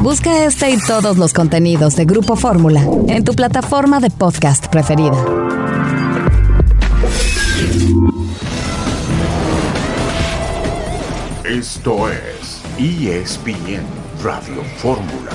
Busca este y todos los contenidos de Grupo Fórmula en tu plataforma de podcast preferida. Esto es ESPN Radio Fórmula.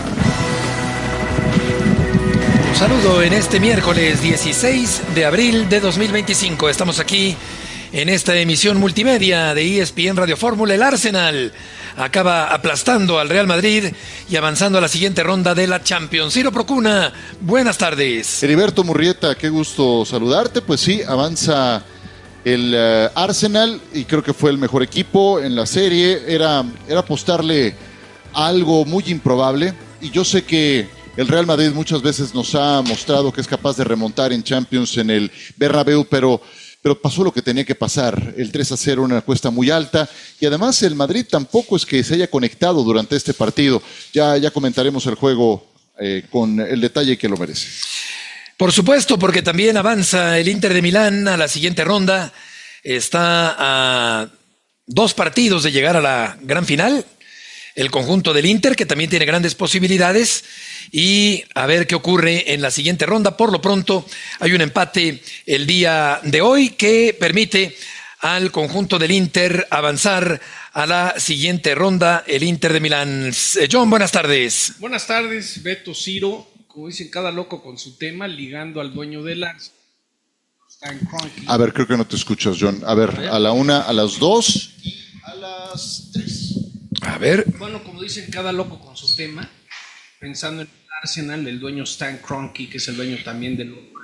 Un saludo en este miércoles 16 de abril de 2025. Estamos aquí en esta emisión multimedia de ESPN Radio Fórmula. El Arsenal acaba aplastando al Real Madrid y avanzando a la siguiente ronda de la Champions. Ciro Procuna, buenas tardes. Heriberto Murrieta, qué gusto saludarte. Pues sí, avanza el Arsenal y creo que fue el mejor equipo en la serie. Era apostarle a algo muy improbable y yo sé que el Real Madrid muchas veces nos ha mostrado que es capaz de remontar en Champions en el Bernabéu, pero pasó lo que tenía que pasar, el 3-0, una cuesta muy alta, y además el Madrid tampoco es que se haya conectado durante este partido. Ya comentaremos el juego con el detalle que lo merece. Por supuesto, porque también avanza el Inter de Milán a la siguiente ronda. Está a 2 partidos de llegar a la gran final. El conjunto del Inter, que también tiene grandes posibilidades, y a ver qué ocurre en la siguiente ronda. Por lo pronto, hay un empate el día de hoy que permite al conjunto del Inter avanzar a la siguiente ronda, el Inter de Milán. John, buenas tardes. Buenas tardes, Beto, Ciro. Como dicen, cada loco con su tema, ligando al dueño del Arsenal. A ver, creo que no te escuchas, John. A ver, a la 1, a las 2 y a las 3. A ver. Bueno, como dicen, cada loco con su tema, pensando en el Arsenal, el dueño Stan Kroenke, que es el dueño también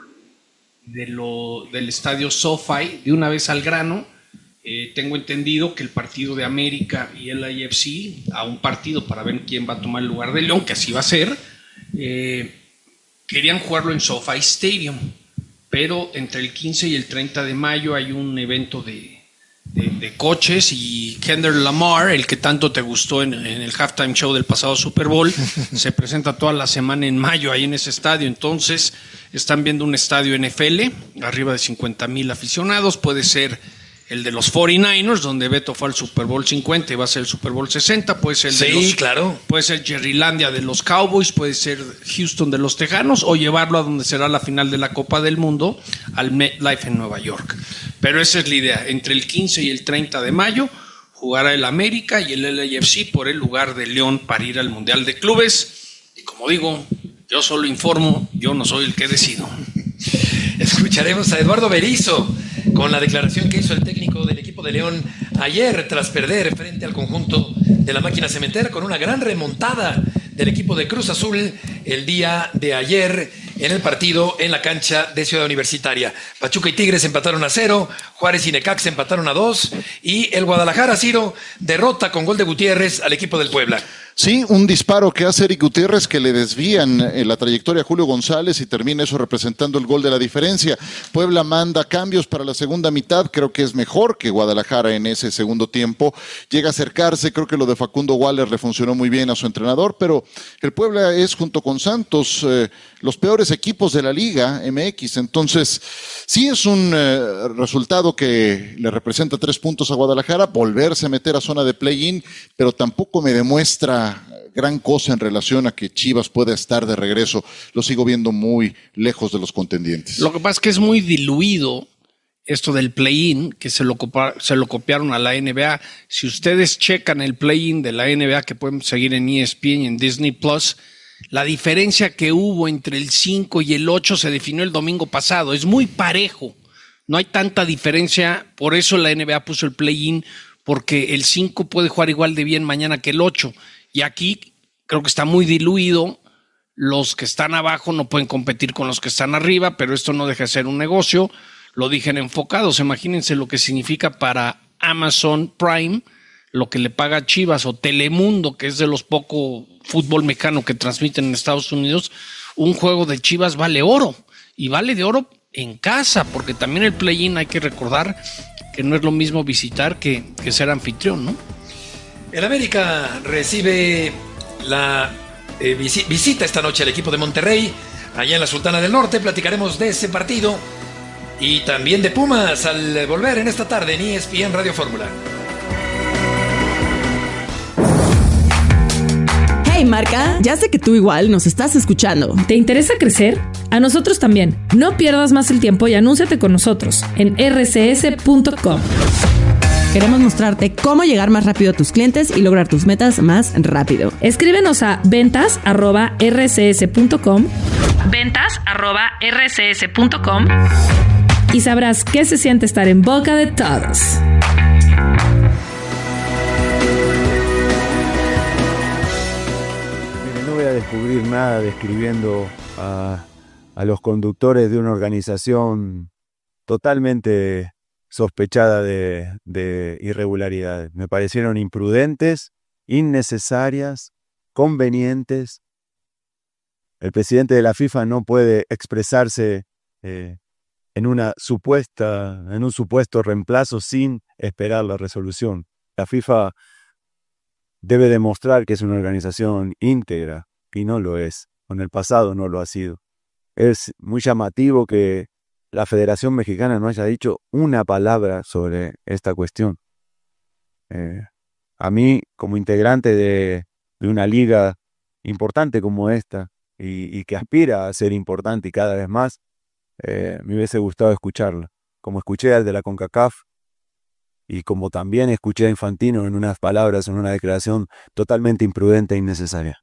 del estadio SoFi, de una vez al grano. Tengo entendido que el partido de América y el LAFC, a un partido para ver quién va a tomar el lugar de León, que así va a ser, querían jugarlo en SoFi Stadium, pero entre el 15 y el 30 de mayo hay un evento de coches y Kendrick Lamar, el que tanto te gustó en el halftime show del pasado Super Bowl, se presenta toda la semana en mayo ahí en ese estadio. Entonces están viendo un estadio NFL, arriba de 50,000 aficionados. Puede ser el de los 49ers, donde Beto fue al Super Bowl 50 y va a ser el Super Bowl 60. Puede ser claro. Puede ser Jerrylandia de los Cowboys, puede ser Houston de los Tejanos, o llevarlo a donde será la final de la Copa del Mundo, al MetLife en Nueva York. Pero esa es la idea. Entre el 15 y el 30 de mayo jugará el América y el LAFC por el lugar de León para ir al Mundial de Clubes. Y como digo, yo solo informo, yo no soy el que decido. Escucharemos a Eduardo Berizzo con la declaración que hizo el técnico del equipo de León ayer tras perder frente al conjunto de la Máquina Cementera con una gran remontada del equipo de Cruz Azul el día de ayer en el partido en la cancha de Ciudad Universitaria. Pachuca y Tigres empataron a 0, Juárez y Necaxa empataron a 2 y el Guadalajara, Ciro, derrota con gol de Gutiérrez al equipo del Puebla. Sí, un disparo que hace Eric Gutiérrez que le desvían la trayectoria a Julio González y termina eso representando el gol de la diferencia. Puebla manda cambios para la segunda mitad, creo que es mejor que Guadalajara en ese segundo tiempo. Llega a acercarse, creo que lo de Facundo Waller le funcionó muy bien a su entrenador, pero el Puebla es junto con Santos los peores equipos de la Liga MX, entonces sí es un resultado que le representa 3 puntos a Guadalajara, volverse a meter a zona de play-in, pero tampoco me demuestra gran cosa en relación a que Chivas pueda estar de regreso. Lo sigo viendo muy lejos de los contendientes. Lo que pasa es que es muy diluido esto del play-in, que se lo copiaron a la NBA. Si ustedes checan el play-in de la NBA, que pueden seguir en ESPN y en Disney Plus, la diferencia que hubo entre el 5 y el 8 se definió el domingo pasado. Es muy parejo. No hay tanta diferencia. Por eso la NBA puso el play-in, porque el 5 puede jugar igual de bien mañana que el 8. Y aquí creo que está muy diluido. Los que están abajo no pueden competir con los que están arriba, pero esto no deja de ser un negocio. Lo dije en Enfocados. Imagínense lo que significa para Amazon Prime, lo que le paga Chivas o Telemundo, que es de los pocos fútbol mexicano que transmiten en Estados Unidos. Un juego de Chivas vale oro, y vale de oro en casa, porque también el play-in hay que recordar que no es lo mismo visitar que ser anfitrión, ¿no? El América recibe la visita esta noche al equipo de Monterrey, allá en la Sultana del Norte. Platicaremos de ese partido y también de Pumas al volver en esta tarde en ESPN Radio Fórmula. Hey, Marca, ya sé que tú igual nos estás escuchando. ¿Te interesa crecer? A nosotros también. No pierdas más el tiempo y anúnciate con nosotros en rcs.com. Queremos mostrarte cómo llegar más rápido a tus clientes y lograr tus metas más rápido. Escríbenos a ventas@rcs.com. ventas@rcs.com y sabrás qué se siente estar en boca de todos. No voy a descubrir nada describiendo a los conductores de una organización totalmente sospechada de irregularidades. Me parecieron imprudentes, innecesarias, convenientes. El presidente de la FIFA no puede expresarse en un supuesto reemplazo sin esperar la resolución. La FIFA debe demostrar que es una organización íntegra y no lo es. En el pasado no lo ha sido. Es muy llamativo que la Federación Mexicana no haya dicho una palabra sobre esta cuestión. A mí, como integrante de una liga importante como esta y que aspira a ser importante y cada vez más, me hubiese gustado escucharla. Como escuché al de la CONCACAF y como también escuché a Infantino en unas palabras, en una declaración totalmente imprudente e innecesaria.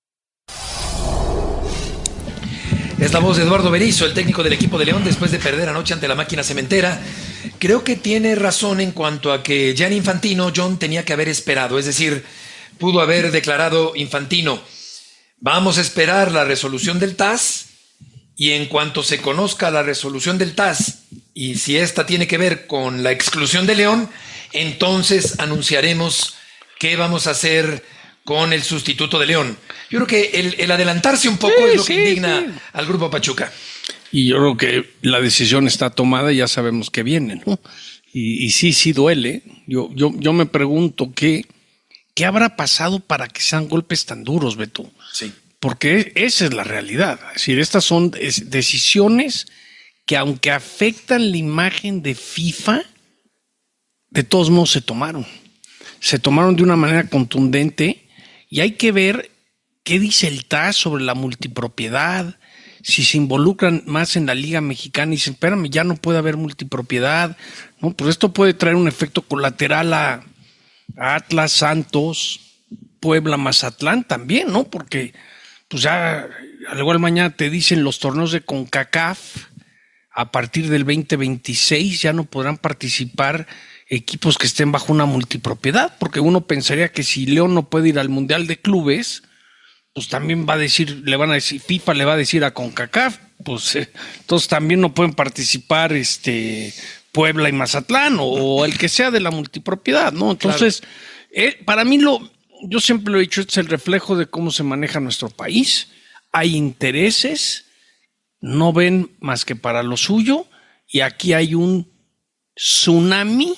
Es la voz de Eduardo Berizzo, el técnico del equipo de León, después de perder anoche ante la máquina cementera. Creo que tiene razón en cuanto a que Gianni Infantino, John, tenía que haber esperado. Es decir, pudo haber declarado Infantino, vamos a esperar la resolución del TAS y en cuanto se conozca la resolución del TAS y si esta tiene que ver con la exclusión de León, entonces anunciaremos qué vamos a hacer con el sustituto de León. Yo creo que el adelantarse un poco es lo que indigna al Grupo Pachuca. Y yo creo que la decisión está tomada y ya sabemos que viene, ¿no? Y sí duele. Yo me pregunto qué habrá pasado para que sean golpes tan duros, Beto. Sí. Porque esa es la realidad. Es decir, estas son decisiones que aunque afectan la imagen de FIFA, de todos modos se tomaron. Se tomaron de una manera contundente y hay que ver qué dice el TAS sobre la multipropiedad, si se involucran más en la Liga Mexicana y dicen, espérame, ya no puede haber multipropiedad, ¿no? Pues esto puede traer un efecto colateral a Atlas, Santos, Puebla, Mazatlán también, ¿no? Porque pues ya al igual mañana te dicen los torneos de CONCACAF a partir del 2026 ya no podrán participar equipos que estén bajo una multipropiedad, porque uno pensaría que si León no puede ir al Mundial de Clubes, pues también FIFA le va a decir a CONCACAF, pues entonces también no pueden participar Puebla y Mazatlán o el que sea de la multipropiedad, ¿no? Entonces, claro. Para mí yo siempre lo he dicho, este es el reflejo de cómo se maneja nuestro país. Hay intereses, no ven más que para lo suyo, y aquí hay un tsunami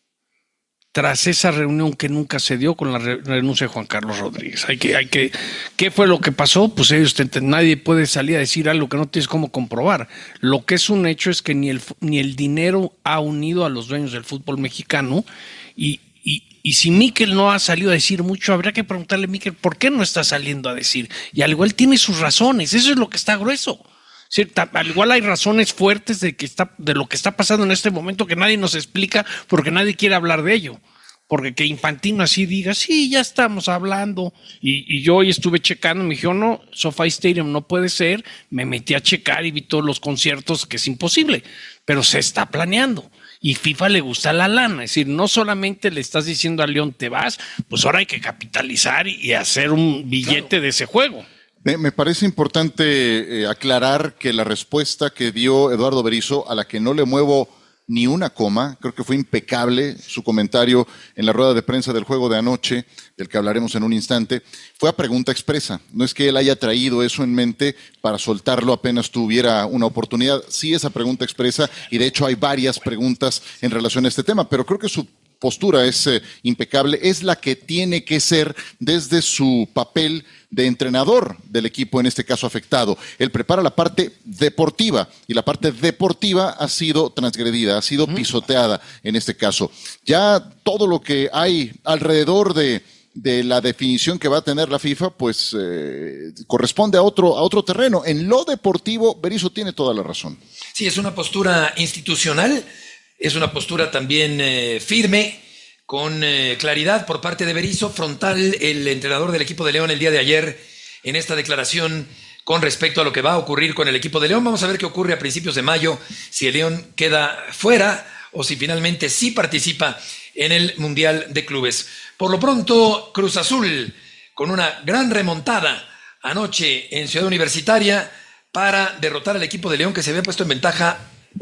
tras esa reunión que nunca se dio con la renuncia de Juan Carlos Rodríguez. ¿Qué fue lo que pasó? Pues nadie puede salir a decir algo que no tienes cómo comprobar. Lo que es un hecho es que ni el dinero ha unido a los dueños del fútbol mexicano y si Mikel no ha salido a decir mucho, habría que preguntarle a Mikel por qué no está saliendo a decir. Y al igual tiene sus razones, eso es lo que está grueso. Al igual hay razones fuertes de lo que está pasando en este momento que nadie nos explica porque nadie quiere hablar de ello. Porque que Infantino así diga, sí, ya estamos hablando. Y yo hoy estuve checando, me dijo, no, SoFi Stadium no puede ser. Me metí a checar y vi todos los conciertos, que es imposible. Pero se está planeando. Y FIFA le gusta la lana. Es decir, no solamente le estás diciendo a León te vas, pues ahora hay que capitalizar y hacer un billete de ese juego. Me parece importante aclarar que la respuesta que dio Eduardo Berizzo, a la que no le muevo ni una coma, creo que fue impecable su comentario en la rueda de prensa del juego de anoche, del que hablaremos en un instante, fue a pregunta expresa. No es que él haya traído eso en mente para soltarlo apenas tuviera una oportunidad. Sí, esa pregunta expresa, y de hecho hay varias preguntas en relación a este tema, pero creo que su postura es impecable, es la que tiene que ser desde su papel de entrenador del equipo, en este caso afectado. Él prepara la parte deportiva y la parte deportiva ha sido transgredida, ha sido pisoteada en este caso. Ya todo lo que hay alrededor de de la definición que va a tener la FIFA, pues corresponde a otro terreno. En lo deportivo, Berizzo tiene toda la razón. Sí, es una postura institucional, es una postura también firme, con claridad por parte de Berizzo, frontal el entrenador del equipo de León el día de ayer en esta declaración con respecto a lo que va a ocurrir con el equipo de León. Vamos a ver qué ocurre a principios de mayo, si el León queda fuera o si finalmente sí participa en el Mundial de Clubes. Por lo pronto, Cruz Azul, con una gran remontada anoche en Ciudad Universitaria para derrotar al equipo de León, que se había puesto en ventaja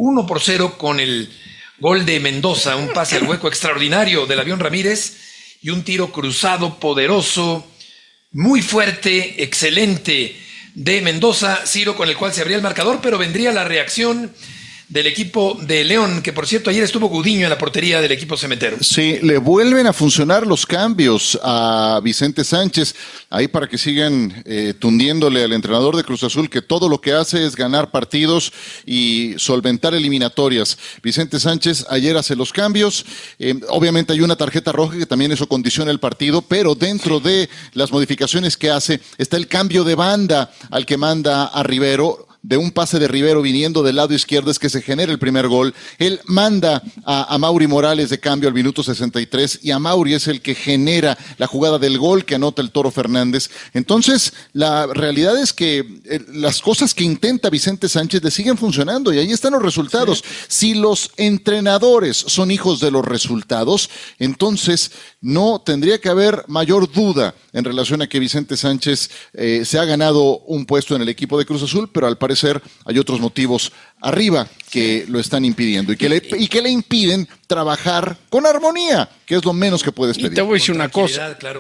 1-0 con el gol de Mendoza, un pase al hueco extraordinario del Avión Ramírez y un tiro cruzado poderoso, muy fuerte, excelente de Mendoza, Ciro, con el cual se abría el marcador, pero vendría la reacción del equipo de León, que por cierto ayer estuvo Gudiño en la portería del equipo cementero. Sí, le vuelven a funcionar los cambios a Vicente Sánchez, ahí para que sigan tundiéndole al entrenador de Cruz Azul, que todo lo que hace es ganar partidos y solventar eliminatorias. Vicente Sánchez ayer hace los cambios, obviamente hay una tarjeta roja que también eso condiciona el partido, pero dentro de las modificaciones que hace está el cambio de banda al que manda a Rivero. De un pase de Rivero viniendo del lado izquierdo es que se genera el primer gol. Él manda a Mauri Morales de cambio al minuto 63 y a Mauri es el que genera la jugada del gol que anota el Toro Fernández. Entonces, la realidad es que las cosas que intenta Vicente Sánchez le siguen funcionando y ahí están los resultados. Sí. Si los entrenadores son hijos de los resultados, entonces no tendría que haber mayor duda en relación a que Vicente Sánchez se ha ganado un puesto en el equipo de Cruz Azul, pero al parecer hay otros motivos arriba que lo están impidiendo y que le impiden trabajar con armonía, que es lo menos que puedes pedir. Y te voy a decir una cosa. Claro.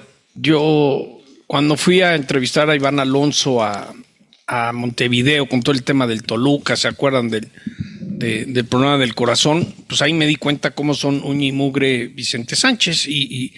Yo, cuando fui a entrevistar a Iván Alonso a Montevideo con todo el tema del Toluca, ¿se acuerdan del problema del corazón? Pues ahí me di cuenta cómo son uña y mugre Vicente Sánchez y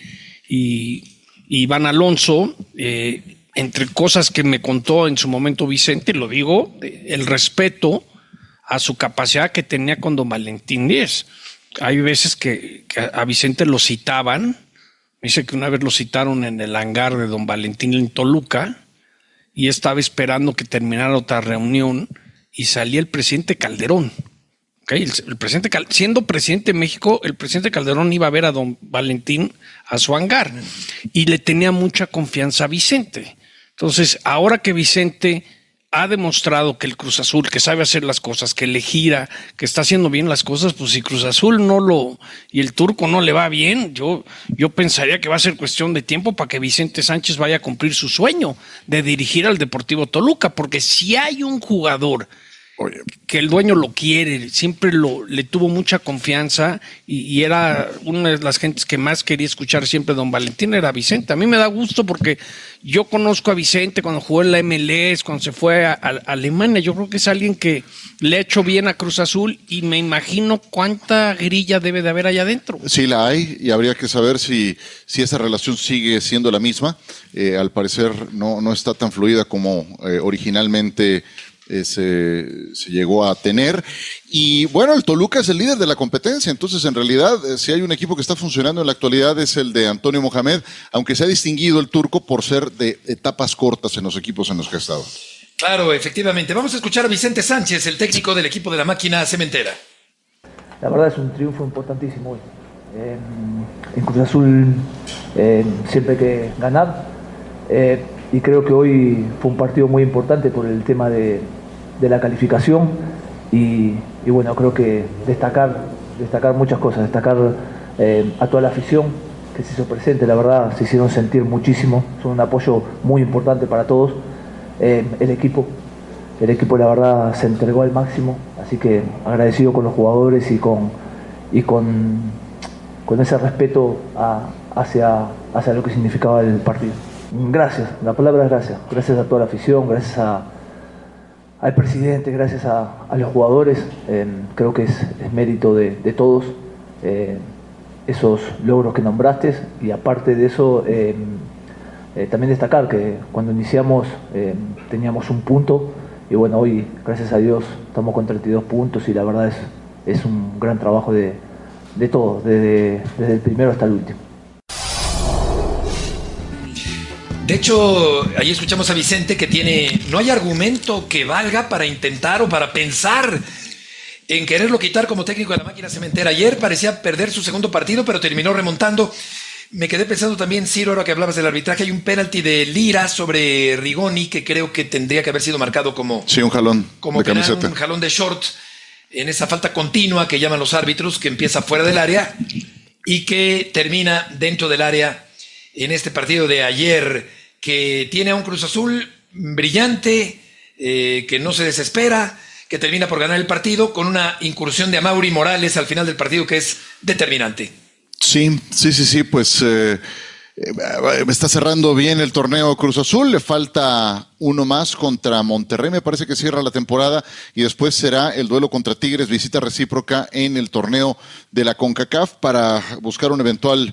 Iván Alonso. Entre cosas que me contó en su momento Vicente, lo digo, el respeto a su capacidad que tenía con don Valentín Díez. Hay veces que a Vicente lo citaban, me dice que una vez lo citaron en el hangar de don Valentín en Toluca y estaba esperando que terminara otra reunión y salía el presidente Calderón. Okay, el presidente, siendo presidente de México, el presidente Calderón iba a ver a don Valentín a su hangar y le tenía mucha confianza a Vicente. Entonces, ahora que Vicente ha demostrado que el Cruz Azul, que sabe hacer las cosas, que le gira, que está haciendo bien las cosas, pues si Cruz Azul y el turco no le va bien, yo pensaría que va a ser cuestión de tiempo para que Vicente Sánchez vaya a cumplir su sueño de dirigir al Deportivo Toluca, porque si hay un jugador que el dueño lo quiere, siempre le tuvo mucha confianza y era una de las gentes que más quería escuchar siempre don Valentín, era Vicente. A mí me da gusto porque yo conozco a Vicente cuando jugó en la MLS, cuando se fue a Alemania. Yo creo que es alguien que le ha hecho bien a Cruz Azul y me imagino cuánta grilla debe de haber allá adentro. Sí, la hay y habría que saber si esa relación sigue siendo la misma. Al parecer no está tan fluida como originalmente se llegó a tener. Y bueno, el Toluca es el líder de la competencia, entonces en realidad si hay un equipo que está funcionando en la actualidad es el de Antonio Mohamed, aunque se ha distinguido el turco por ser de etapas cortas en los equipos en los que ha estado. Claro, efectivamente. Vamos a escuchar a Vicente Sánchez, el técnico del equipo de la máquina cementera. La verdad es un triunfo importantísimo hoy. En Cruz Azul siempre hay que ganar. Y creo que hoy fue un partido muy importante por el tema de la calificación y bueno, creo que destacar muchas cosas, destacar a toda la afición que se hizo presente, la verdad se hicieron sentir muchísimo, son un apoyo muy importante para todos. El equipo la verdad se entregó al máximo, así que agradecido con los jugadores y con ese respeto hacia lo que significaba el partido. Gracias, la palabra es gracias. Gracias a toda la afición, gracias al presidente, gracias a los jugadores. Creo que es mérito de todos esos logros que nombraste y aparte de eso también destacar que cuando iniciamos teníamos un punto y bueno, hoy gracias a Dios estamos con 32 puntos y la verdad es un gran trabajo de todos, desde el primero hasta el último. De hecho, ahí escuchamos a Vicente que no hay argumento que valga para intentar o para pensar en quererlo quitar como técnico de la máquina cementera. Ayer parecía perder su segundo partido, pero terminó remontando. Me quedé pensando también, Ciro, ahora que hablabas del arbitraje, hay un penalti de Lira sobre Rigoni que creo que tendría que haber sido marcado como... Sí, un jalón como de penal, camiseta. un jalón de short en esa falta continua que llaman los árbitros, que empieza fuera del área y que termina dentro del área en este partido de ayer, que tiene a un Cruz Azul brillante, que no se desespera, que termina por ganar el partido con una incursión de Amaury Morales al final del partido que es determinante. Sí, pues está cerrando bien el torneo Cruz Azul, le falta uno más contra Monterrey, me parece que cierra la temporada y después será el duelo contra Tigres, visita recíproca en el torneo de la CONCACAF para buscar un eventual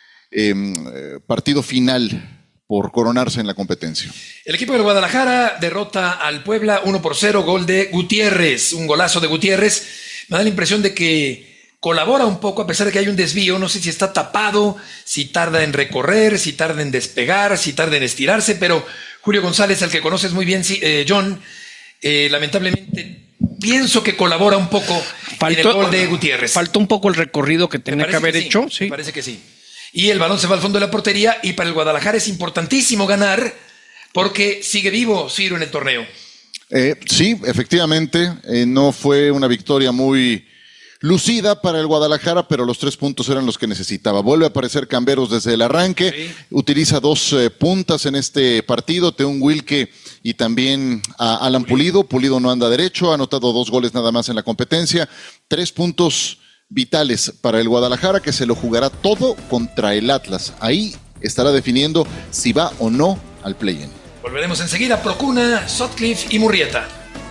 partido final por coronarse en la competencia. El equipo del Guadalajara derrota al Puebla 1-0, gol de Gutiérrez, un golazo de Gutiérrez. Me da la impresión de que colabora un poco a pesar de que hay un desvío, no sé si está tapado, si tarda en recorrer, si tarda en despegar, si tarda en estirarse, pero Julio González, al que conoces muy bien, John, lamentablemente pienso que colabora un poco en el gol de Gutiérrez. Faltó un poco el recorrido que tenía que haber hecho. Sí. Me parece que sí. Y el balón se va al fondo de la portería y para el Guadalajara es importantísimo ganar porque sigue vivo Ciro en el torneo. Sí, efectivamente, no fue una victoria muy lucida para el Guadalajara, pero los 3 puntos eran los que necesitaba. Vuelve a aparecer Camberos desde el arranque, sí. Utiliza 2 puntas en este partido, Teun Wilke y también a Alan Pulido. Pulido no anda derecho, ha anotado 2 goles nada más en la competencia. 3 puntos vitales para el Guadalajara, que se lo jugará todo contra el Atlas. Ahí estará definiendo si va o no al play-in. Volveremos enseguida. Procuna, Sutcliffe y Murrieta.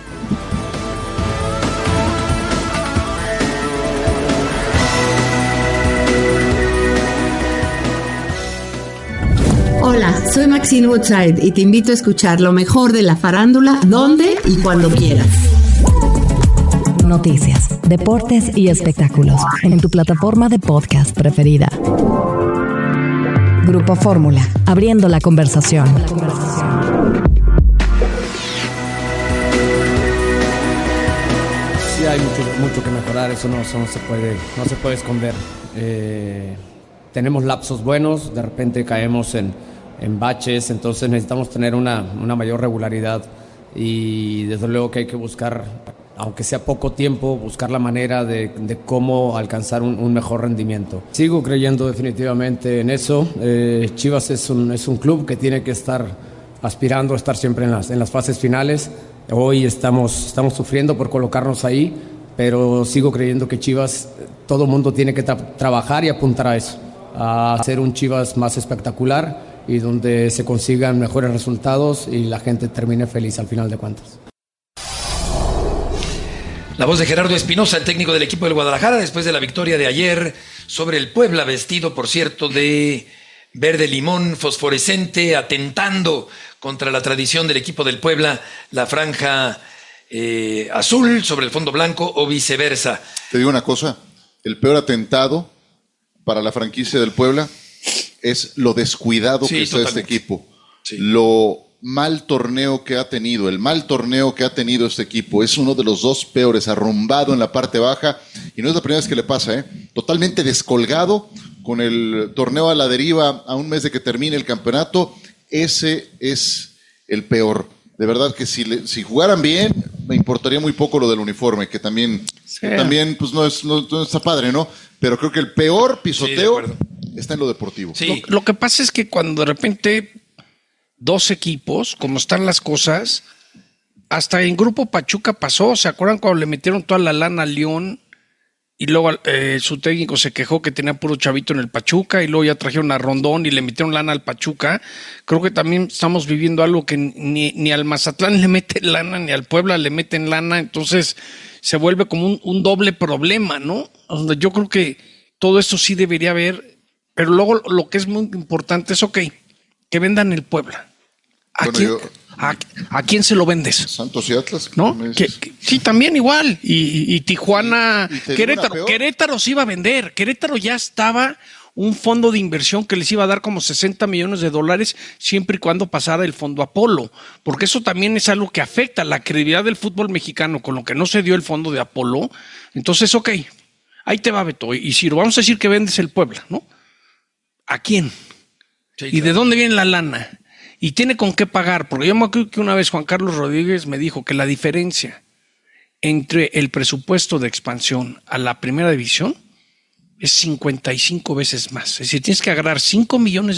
Hola, soy Maxine Woodside y te invito a escuchar lo mejor de la farándula, donde y cuando quieras. Noticias, deportes y espectáculos en tu plataforma de podcast preferida. Grupo Fórmula, abriendo la conversación. Sí, hay mucho que mejorar, eso no se puede esconder. Tenemos lapsos buenos, de repente caemos en baches, entonces necesitamos tener una mayor regularidad y desde luego que hay que buscar, aunque sea poco tiempo, buscar la manera de cómo alcanzar un mejor rendimiento. Sigo creyendo definitivamente en eso. Chivas es un club que tiene que estar aspirando a estar siempre en las fases finales. Hoy estamos sufriendo por colocarnos ahí, pero sigo creyendo que Chivas, todo mundo tiene que trabajar y apuntar a eso, a hacer un Chivas más espectacular y donde se consigan mejores resultados y la gente termine feliz al final de cuentas. La voz de Gerardo Espinosa, el técnico del equipo del Guadalajara, después de la victoria de ayer sobre el Puebla, vestido, por cierto, de verde limón fosforescente, atentando contra la tradición del equipo del Puebla, la franja azul sobre el fondo blanco o viceversa. Te digo una cosa, el peor atentado para la franquicia del Puebla es lo descuidado que está este equipo. Sí. Lo mal torneo que ha tenido, el mal torneo que ha tenido este equipo. Es uno de los 2 peores, arrumbado en la parte baja. Y no es la primera vez que le pasa, totalmente descolgado, con el torneo a la deriva a un mes de que termine el campeonato. Ese es el peor. De verdad que si jugaran bien, me importaría muy poco lo del uniforme, que también pues no está padre, ¿no? Pero creo que el peor pisoteo está en lo deportivo. Sí. Lo que pasa es que cuando de repente 2 equipos, como están las cosas, hasta en Grupo Pachuca pasó. ¿Se acuerdan cuando le metieron toda la lana al León? Y luego su técnico se quejó que tenía puro chavito en el Pachuca y luego ya trajeron a Rondón y le metieron lana al Pachuca. Creo que también estamos viviendo algo que ni al Mazatlán le meten lana, ni al Puebla le meten lana. Entonces se vuelve como un doble problema, ¿no? Donde yo creo que todo esto sí debería haber, pero luego lo que es muy importante es, que vendan el Puebla. ¿A quién se lo vendes? Santos y Atlas. ¿No? Sí, también igual. Y Tijuana, Querétaro se iba a vender. Querétaro ya estaba un fondo de inversión que les iba a dar como $60 millones siempre y cuando pasara el fondo Apolo, porque eso también es algo que afecta la credibilidad del fútbol mexicano, con lo que no se dio el fondo de Apolo. Entonces, ok, ahí te va, Beto, y si vamos a decir que vendes el Puebla, ¿no? ¿A quién? Sí, ¿y de dónde viene la lana? Y tiene con qué pagar, porque yo me acuerdo que una vez Juan Carlos Rodríguez me dijo que la diferencia entre el presupuesto de expansión a la primera división es 55 veces más. Es decir, tienes que agarrar $5 millones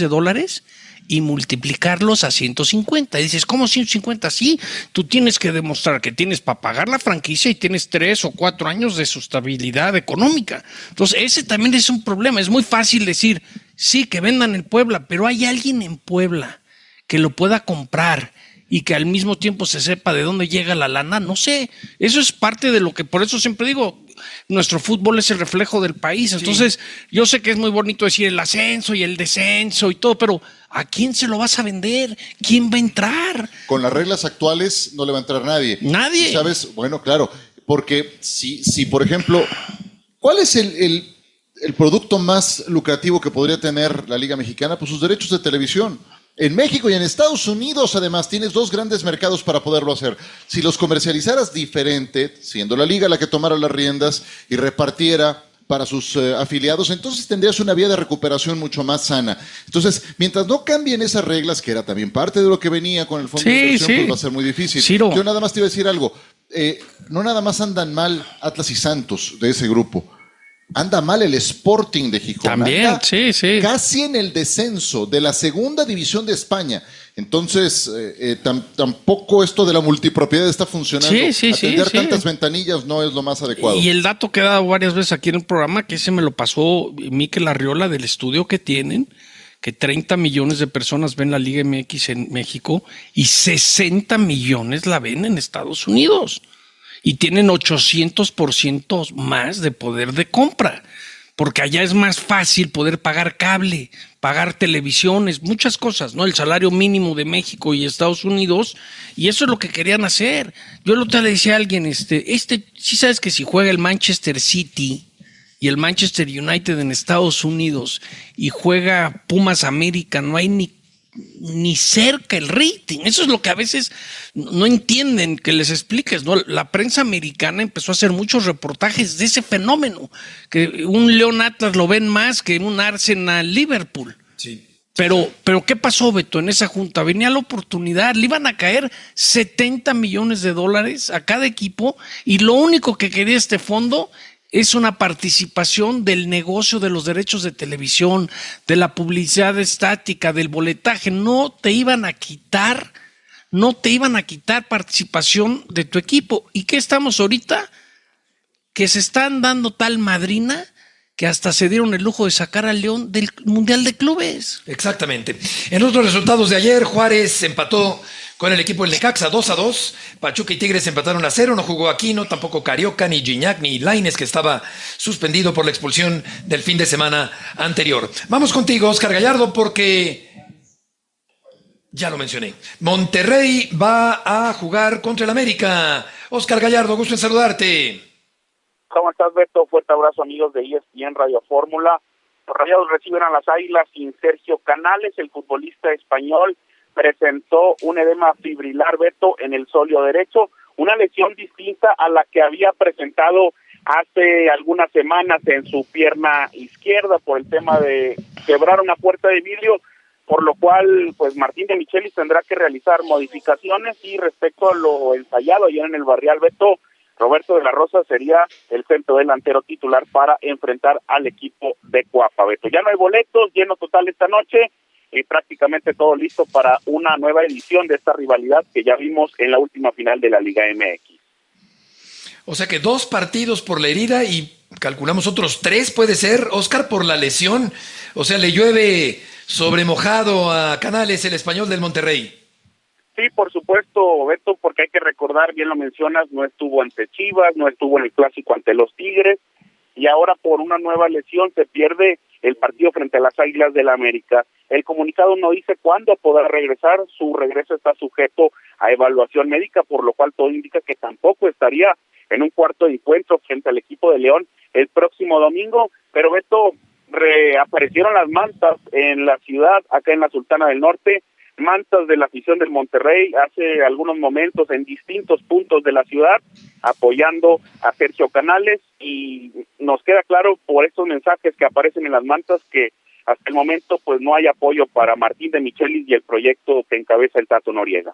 y multiplicarlos a 150. Y dices, ¿cómo 150? Sí, tú tienes que demostrar que tienes para pagar la franquicia y tienes 3 o 4 años de sustentabilidad económica. Entonces, ese también es un problema. Es muy fácil decir, sí, que vendan el Puebla, pero hay alguien en Puebla que lo pueda comprar y que al mismo tiempo se sepa de dónde llega la lana, no sé. Eso es parte de lo que, por eso siempre digo, nuestro fútbol es el reflejo del país. Entonces, yo sé que es muy bonito decir el ascenso y el descenso y todo, pero ¿a quién se lo vas a vender? ¿Quién va a entrar? Con las reglas actuales no le va a entrar nadie. Nadie. ¿Sabes? Bueno, claro, porque si por ejemplo, ¿cuál es el producto más lucrativo que podría tener la Liga Mexicana? Pues sus derechos de televisión. En México y en Estados Unidos, además, tienes 2 grandes mercados para poderlo hacer. Si los comercializaras diferente, siendo la liga la que tomara las riendas y repartiera para sus afiliados, entonces tendrías una vía de recuperación mucho más sana. Entonces, mientras no cambien esas reglas, que era también parte de lo que venía con el fondo de inversión, pues va a ser muy difícil. Ciro. Yo nada más te iba a decir algo. No nada más andan mal Atlas y Santos de ese grupo. Anda mal el Sporting de Gijón. También, anda sí. casi en el descenso de la segunda división de España. Entonces, tampoco esto de la multipropiedad está funcionando. Atender tantas ventanillas no es lo más adecuado. Y el dato que he dado varias veces aquí en el programa, que ese me lo pasó Mikel Arriola del estudio que tienen, que 30 millones de personas ven la Liga MX en México y 60 millones la ven en Estados Unidos. Y tienen 800% más de poder de compra, porque allá es más fácil poder pagar cable, pagar televisiones, muchas cosas, ¿no? El salario mínimo de México y Estados Unidos, y eso es lo que querían hacer. Yo el otro día le decía a alguien, sí sabes que si juega el Manchester City y el Manchester United en Estados Unidos y juega Pumas América, no hay ni cerca el rating. Eso es lo que a veces no entienden que les expliques, ¿no? La prensa americana empezó a hacer muchos reportajes de ese fenómeno, que un León Atlas lo ven más que un Arsenal Liverpool. Sí. Pero ¿qué pasó, Beto? En esa junta venía la oportunidad, le iban a caer $70 millones a cada equipo, y lo único que quería este fondo es una participación del negocio de los derechos de televisión, de la publicidad estática, del boletaje. No te iban a quitar participación de tu equipo. ¿Y qué estamos ahorita? Que se están dando tal madrina que hasta se dieron el lujo de sacar al León del Mundial de Clubes. Exactamente. En otros resultados de ayer, Juárez empató con el equipo del Necaxa 2-2. Pachuca y Tigres empataron 0. No jugó Aquino, tampoco Carioca, ni Gignac, ni Lainez, que estaba suspendido por la expulsión del fin de semana anterior. Vamos contigo, Oscar Gallardo, porque ya lo mencioné. Monterrey va a jugar contra el América. Oscar Gallardo, gusto en saludarte. ¿Cómo estás, Beto? Fuerte abrazo, amigos de ESPN Radio Fórmula. Los Rayados reciben a las Águilas sin Sergio Canales. El futbolista español presentó un edema fibrilar, Beto, en el sóleo derecho, una lesión distinta a la que había presentado hace algunas semanas en su pierna izquierda por el tema de quebrar una puerta de vidrio, por lo cual pues Martín de Michelis tendrá que realizar modificaciones. Y respecto a lo ensayado ayer en el Barrial, Beto, Roberto de la Rosa sería el centro delantero titular para enfrentar al equipo de Cuapa, Beto. Ya no hay boletos, lleno total esta noche, y prácticamente todo listo para una nueva edición de esta rivalidad que ya vimos en la última final de la Liga MX. O sea que 2 partidos por la herida y calculamos otros 3, puede ser, Oscar, por la lesión. O sea, le llueve sobre mojado a Canales, el español del Monterrey. Sí, por supuesto, Beto, porque hay que recordar, bien lo mencionas, no estuvo ante Chivas, no estuvo en el clásico ante los Tigres, y ahora por una nueva lesión se pierde el partido frente a las Águilas del América. El comunicado no dice cuándo podrá regresar, su regreso está sujeto a evaluación médica, por lo cual todo indica que tampoco estaría en un cuarto de encuentro frente al equipo de León el próximo domingo. Pero Beto, reaparecieron las mantas en la ciudad, acá en la Sultana del Norte, mantas de la afición del Monterrey hace algunos momentos en distintos puntos de la ciudad, apoyando a Sergio Canales, y nos queda claro por estos mensajes que aparecen en las mantas que hasta el momento pues no hay apoyo para Martín de Michelis y el proyecto que encabeza el Tato Noriega.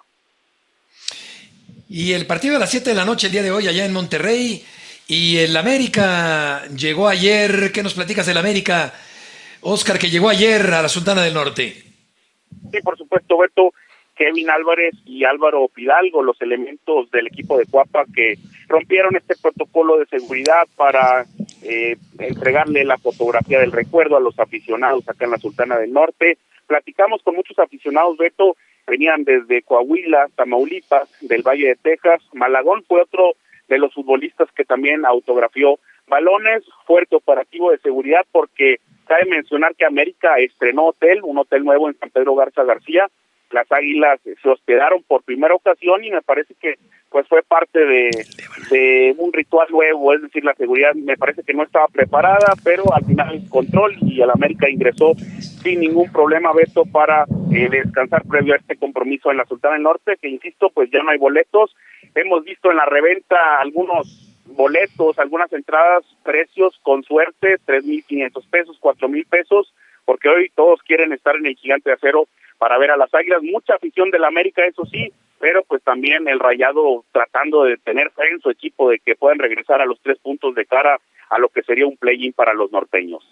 Y el partido a las 7 de la noche el día de hoy allá en Monterrey, y el América llegó ayer. ¿Qué nos platicas del América, Oscar, que llegó ayer a la Sultana del Norte? Sí, por supuesto, Beto. Kevin Álvarez y Álvaro Fidalgo, los elementos del equipo de Cuapa que rompieron este protocolo de seguridad para entregarle la fotografía del recuerdo a los aficionados acá en la Sultana del Norte. Platicamos con muchos aficionados, Beto, venían desde Coahuila, Tamaulipas, del Valle de Texas. Malagón fue otro de los futbolistas que también autografió balones. Fuerte operativo de seguridad porque cabe mencionar que América estrenó un hotel nuevo en San Pedro Garza García. Las Águilas se hospedaron por primera ocasión y me parece que pues fue parte de un ritual nuevo, es decir, la seguridad me parece que no estaba preparada, pero al final control y el América ingresó sin ningún problema, Beto, para descansar previo a este compromiso en la Sultana del Norte, que insisto, pues ya no hay boletos. Hemos visto en la reventa algunos boletos, algunas entradas, precios con suerte, 3,500 pesos, 4,000 pesos, porque hoy todos quieren estar en el Gigante de Acero para ver a las Águilas. Mucha afición del América, eso sí, pero pues también el Rayado tratando de tener fe en su equipo de que puedan regresar a los 3 puntos de cara a lo que sería un play-in para los norteños.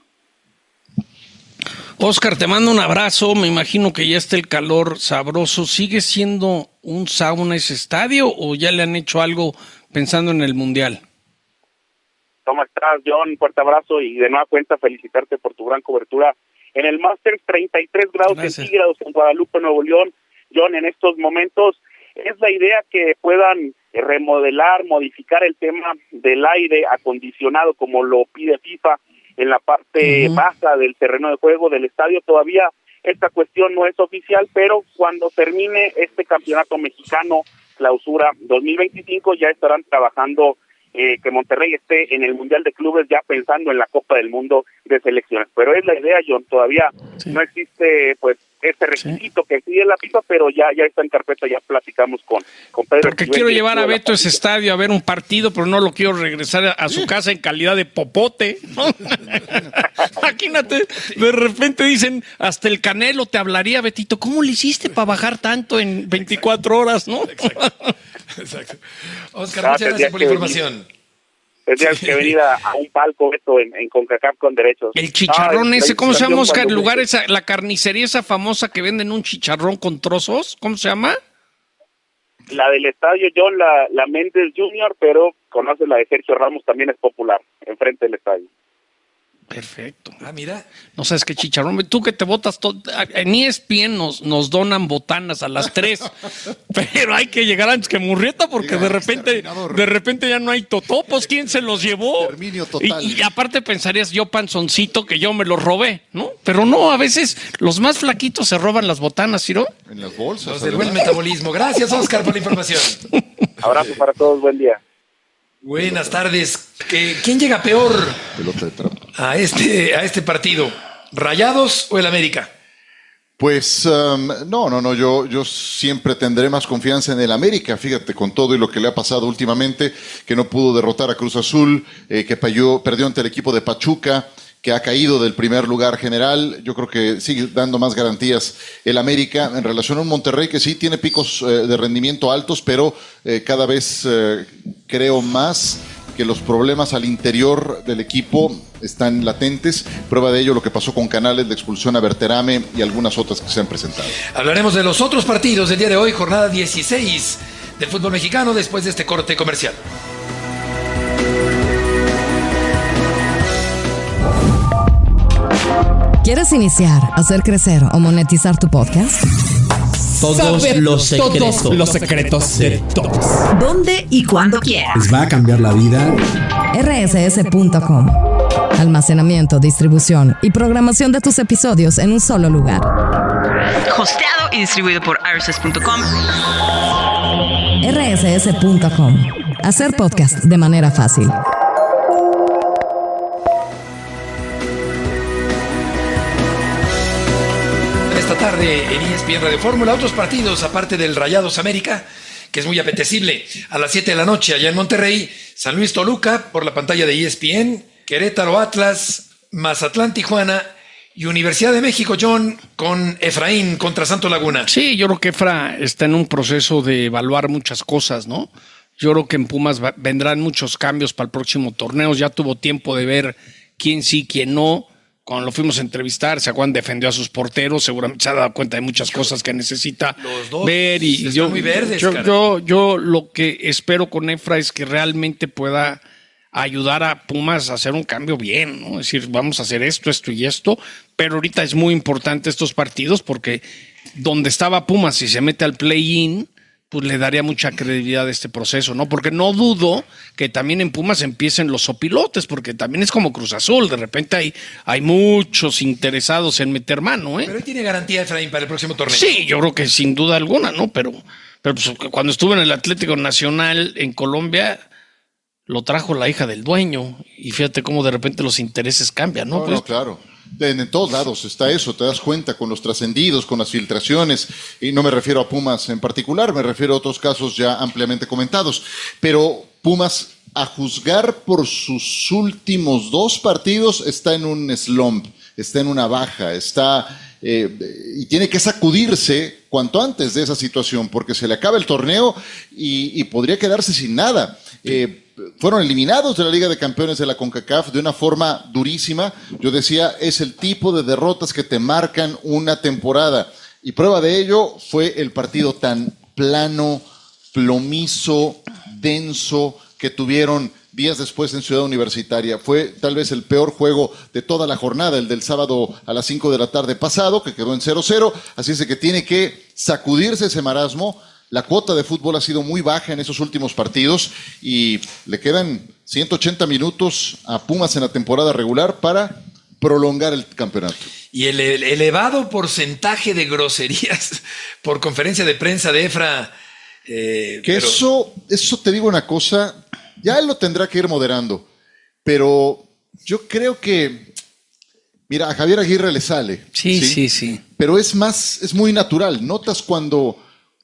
Oscar, te mando un abrazo, me imagino que ya está el calor sabroso. ¿Sigue siendo un sauna ese estadio o ya le han hecho algo pensando en el Mundial? ¿Cómo estás, John? Un fuerte abrazo y de nueva cuenta felicitarte por tu gran cobertura en el Masters. 33 grados centígrados en Guadalupe, Nuevo León. John, en estos momentos es la idea que puedan remodelar, modificar el tema del aire acondicionado como lo pide FIFA en la parte baja del terreno de juego del estadio. Todavía esta cuestión no es oficial, pero cuando termine este campeonato mexicano Clausura 2025 ya estarán trabajando que Monterrey esté en el Mundial de Clubes, ya pensando en la Copa del Mundo de selecciones. Pero es la idea, John, todavía no existe pues este requisito que pide la FIFA, pero ya está en carpeta, ya platicamos con Pedro. Porque quiero llevar a Beto a ese estadio a ver un partido, pero no lo quiero regresar a su casa en calidad de popote. Imagínate, de repente dicen, hasta el Canelo te hablaría, Betito, ¿cómo le hiciste para bajar tanto en 24 horas, no? Exacto. Oscar, muchas gracias por la información. Tendrías que venir a un palco, Beto, en CONCACAF con derechos. El chicharrón ese, ¿cómo se llama, Oscar? El lugar, la carnicería esa famosa que venden un chicharrón con trozos, ¿cómo se llama? La del estadio, John, la Méndez Junior, pero conoces la de Sergio Ramos, también es popular, enfrente del estadio. Perfecto. Ah, mira. No sabes qué chicharrón. Tú que te botas en ESPN nos donan botanas a las 3. Pero hay que llegar antes que Murrieta porque de repente ya no hay totopos. ¿Quién se los llevó? Y aparte pensarías yo panzoncito que yo me los robé, ¿no? Pero no, a veces los más flaquitos se roban las botanas, ¿sí, no? En las bolsas. Los del buen metabolismo. Gracias, Oscar, por la información. Abrazo para todos, buen día. Buenas tardes. ¿Quién llega peor a este partido? ¿Rayados o el América? Pues no, yo siempre tendré más confianza en el América, fíjate, con todo y lo que le ha pasado últimamente, que no pudo derrotar a Cruz Azul, que perdió ante el equipo de Pachuca, que ha caído del primer lugar general. Yo creo que sigue dando más garantías el América en relación a un Monterrey que sí tiene picos de rendimiento altos, pero cada vez creo más que los problemas al interior del equipo están latentes. Prueba de ello lo que pasó con Canales, la expulsión a Berterame y algunas otras que se han presentado. Hablaremos de los otros partidos del día de hoy, jornada 16 del fútbol mexicano, después de este corte comercial. ¿Quieres iniciar, hacer crecer o monetizar tu podcast? Todos los secretos de todos. ¿Dónde y cuándo quieras? Les va a cambiar la vida. rss.com. Almacenamiento, distribución y programación de tus episodios en un solo lugar. Hosteado y distribuido por rss.com. rss.com. Hacer podcast de manera fácil. tarde en ESPN Radio Fórmula. Otros partidos, aparte del Rayados América, que es muy apetecible, a las 7 de la noche allá en Monterrey, San Luis Toluca por la pantalla de ESPN, Querétaro Atlas, Mazatlán Tijuana y Universidad de México, John, con Efraín contra Santos Laguna. Sí, yo creo que Efra está en un proceso de evaluar muchas cosas, ¿no? Yo creo que en Pumas vendrán muchos cambios para el próximo torneo. Ya tuvo tiempo de ver quién sí, quién no. Cuando lo fuimos a entrevistar, se acuerdan, defendió a sus porteros, seguramente se ha dado cuenta de muchas cosas que necesita ver. Y yo, muy verdes, yo lo que espero con Efra es que realmente pueda ayudar a Pumas a hacer un cambio bien, ¿no? Es decir, vamos a hacer esto y esto, pero ahorita es muy importante estos partidos porque donde estaba Pumas, si se mete al play-in, pues le daría mucha credibilidad a este proceso, ¿no? Porque no dudo que también en Pumas empiecen los sopilotes, porque también es como Cruz Azul, de repente hay muchos interesados en meter mano, ¿eh? Pero hoy tiene garantía Efraín para el próximo torneo. Sí, yo creo que sin duda alguna, ¿no? Pero pues, cuando estuve en el Atlético Nacional en Colombia, lo trajo la hija del dueño, y fíjate cómo de repente los intereses cambian, ¿no? No, claro. En todos lados está eso, te das cuenta con los trascendidos, con las filtraciones, y no me refiero a Pumas en particular, me refiero a otros casos ya ampliamente comentados, pero Pumas, a juzgar por sus últimos 2 partidos, está en un slump, está en una baja, y tiene que sacudirse cuanto antes de esa situación, porque se le acaba el torneo y podría quedarse sin nada. Fueron eliminados de la Liga de Campeones de la CONCACAF de una forma durísima. Yo decía, es el tipo de derrotas que te marcan una temporada. Y prueba de ello fue el partido tan plano, plomizo, denso que tuvieron días después en Ciudad Universitaria. Fue tal vez el peor juego de toda la jornada, el del sábado a las 5 de la tarde pasado, que quedó en 0-0. Así es que tiene que sacudirse ese marasmo. La cuota de fútbol ha sido muy baja en esos últimos partidos y le quedan 180 minutos a Pumas en la temporada regular para prolongar el campeonato. Y el elevado porcentaje de groserías por conferencia de prensa de Efra. Eso te digo una cosa, ya él lo tendrá que ir moderando, pero yo creo que, mira, a Javier Aguirre le sale. Sí. Pero es muy natural, notas cuando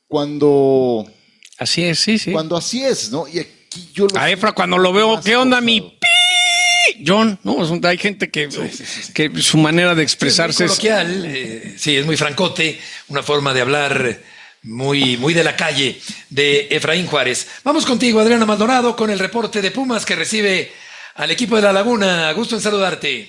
así es, sí. Cuando así es, ¿no? Y aquí yo a Efra cuando lo veo, ¿qué onda mi pi? John, ¿no? Hay gente que su manera de expresarse es muy coloquial, es muy francote, una forma de hablar muy de la calle de Efraín Juárez. Vamos contigo, Adriana Maldonado, con el reporte de Pumas que recibe al equipo de La Laguna. Gusto en saludarte.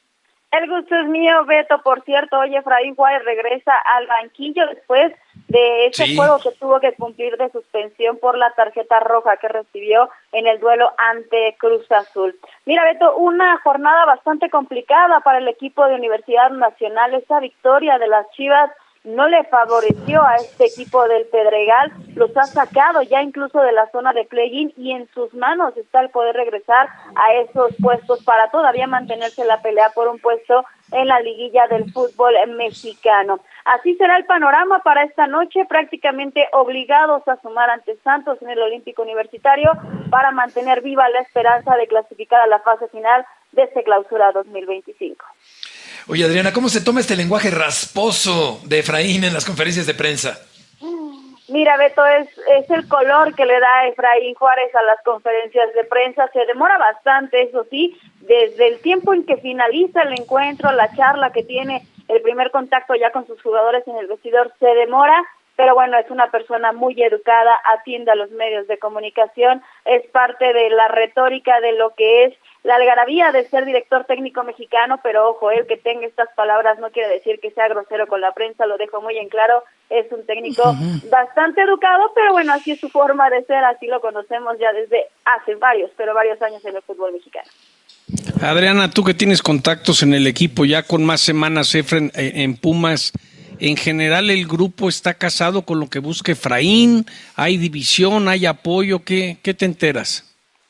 El gusto es mío, Beto. Por cierto, hoy Efraín Juárez regresa al banquillo después de ese juego que tuvo que cumplir de suspensión por la tarjeta roja que recibió en el duelo ante Cruz Azul. Mira, Beto, una jornada bastante complicada para el equipo de Universidad Nacional. Esa victoria de las Chivas no le favoreció a este equipo del Pedregal, los ha sacado ya incluso de la zona de play-in y en sus manos está el poder regresar a esos puestos para todavía mantenerse en la pelea por un puesto en la liguilla del fútbol mexicano. Así será el panorama para esta noche, prácticamente obligados a sumar ante Santos en el Olímpico Universitario para mantener viva la esperanza de clasificar a la fase final de este clausura 2025. Oye, Adriana, ¿cómo se toma este lenguaje rasposo de Efraín en las conferencias de prensa? Mira, Beto, es el color que le da Efraín Juárez a las conferencias de prensa. Se demora bastante, eso sí, desde el tiempo en que finaliza el encuentro, la charla que tiene, el primer contacto ya con sus jugadores en el vestidor, se demora, pero bueno, es una persona muy educada, atiende a los medios de comunicación, es parte de la retórica de lo que es la algarabía de ser director técnico mexicano, pero ojo, el que tenga estas palabras no quiere decir que sea grosero con la prensa, lo dejo muy en claro, es un técnico bastante educado, pero bueno, así es su forma de ser, así lo conocemos ya desde hace varios años en el fútbol mexicano. Adriana, tú que tienes contactos en el equipo ya con más semanas, Efraín, en Pumas, en general el grupo está casado con lo que busca Efraín, hay división, hay apoyo, ¿qué te enteras?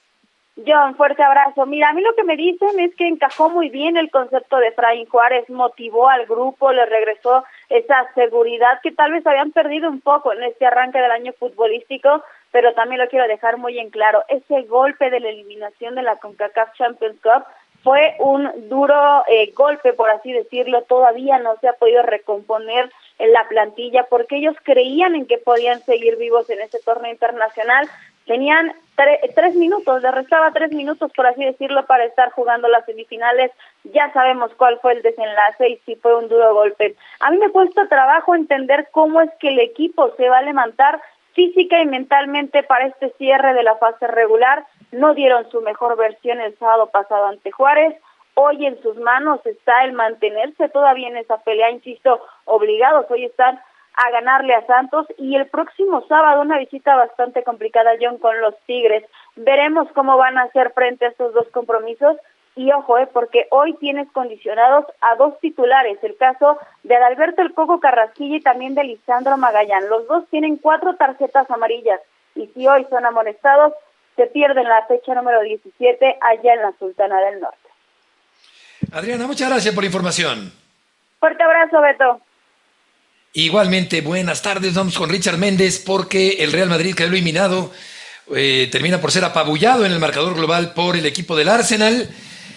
John, fuerte abrazo. Mira, a mí lo que me dicen es que encajó muy bien el concepto de Efraín Juárez, motivó al grupo, le regresó esa seguridad que tal vez habían perdido un poco en este arranque del año futbolístico, pero también lo quiero dejar muy en claro, ese golpe de la eliminación de la CONCACAF Champions Cup fue un duro golpe, por así decirlo, todavía no se ha podido recomponer en la plantilla, porque ellos creían en que podían seguir vivos en ese torneo internacional. Tenían 3 minutos, les restaba 3 minutos, por así decirlo, para estar jugando las semifinales. Ya sabemos cuál fue el desenlace y sí fue un duro golpe. A mí me cuesta trabajo entender cómo es que el equipo se va a levantar física y mentalmente para este cierre de la fase regular. No dieron su mejor versión el sábado pasado ante Juárez. Hoy en sus manos está el mantenerse todavía en esa pelea, insisto, obligados. Hoy están a ganarle a Santos y el próximo sábado una visita bastante complicada, John, con los Tigres. Veremos cómo van a hacer frente a estos dos compromisos y ojo, porque hoy tienes condicionados a 2 titulares, el caso de Adalberto El Coco Carrasquilla y también de Lisandro Magallán. Los dos tienen 4 tarjetas amarillas y si hoy son amonestados, se pierden la fecha número 17 allá en la Sultana del Norte. Adriana, muchas gracias por la información. Fuerte abrazo, Beto. Igualmente, buenas tardes. Vamos con Richard Méndez porque el Real Madrid quedó eliminado. Termina por ser apabullado en el marcador global por el equipo del Arsenal.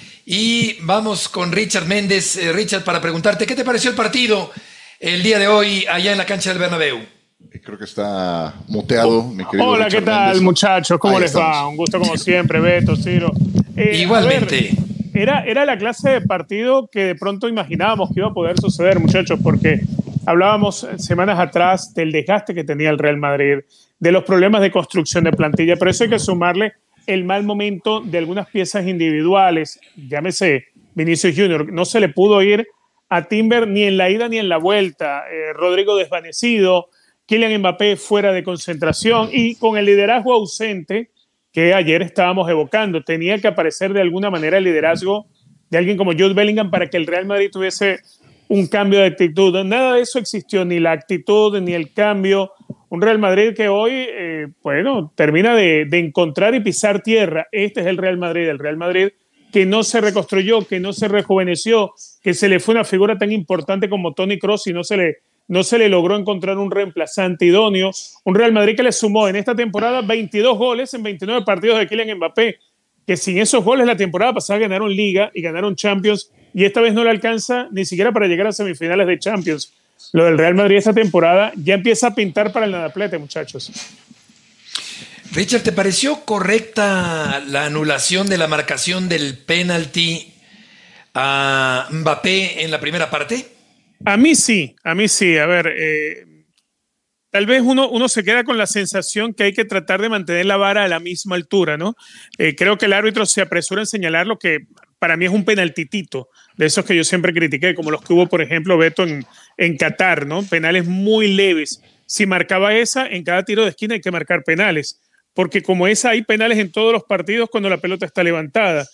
Y vamos con Richard Méndez. Richard, para preguntarte, ¿qué te pareció el partido el día de hoy allá en la cancha del Bernabéu? Creo que está muteado, mi querido Hola, Richard ¿qué tal, Méndez. muchachos? ¿Cómo Ahí les estamos. va? Un gusto como siempre, Beto, Ciro. Igualmente. Era la clase de partido que de pronto imaginábamos que iba a poder suceder, muchachos, porque hablábamos semanas atrás del desgaste que tenía el Real Madrid, de los problemas de construcción de plantilla, pero eso hay que sumarle el mal momento de algunas piezas individuales, llámese Vinicius Junior, no se le pudo ir a Timber ni en la ida ni en la vuelta, Rodrigo desvanecido, Kylian Mbappé fuera de concentración y con el liderazgo ausente que ayer estábamos evocando. Tenía que aparecer de alguna manera el liderazgo de alguien como Jude Bellingham para que el Real Madrid tuviese un cambio de actitud. Nada de eso existió, ni la actitud, ni el cambio. Un Real Madrid que hoy, termina de encontrar y pisar tierra. Este es el Real Madrid que no se reconstruyó, que no se rejuveneció, que se le fue una figura tan importante como Toni Kroos y no se le logró encontrar un reemplazante idóneo. Un Real Madrid que le sumó en esta temporada 22 goles en 29 partidos de Kylian Mbappé, que sin esos goles la temporada pasada ganaron Liga y ganaron Champions, y esta vez no le alcanza ni siquiera para llegar a semifinales de Champions. Lo del Real Madrid esta temporada ya empieza a pintar para el nadaplete, muchachos. Richard, ¿te pareció correcta la anulación de la marcación del penalti a Mbappé en la primera parte? A mí sí. A ver, tal vez uno se queda con la sensación que hay que tratar de mantener la vara a la misma altura, ¿no? Creo que el árbitro se apresura en señalar lo que para mí es un penaltitito, de esos que yo siempre critiqué, como los que hubo, por ejemplo, Beto, en Qatar, ¿no? Penales muy leves. Si marcaba esa, en cada tiro de esquina hay que marcar penales, porque como esa hay penales en todos los partidos cuando la pelota está levantada.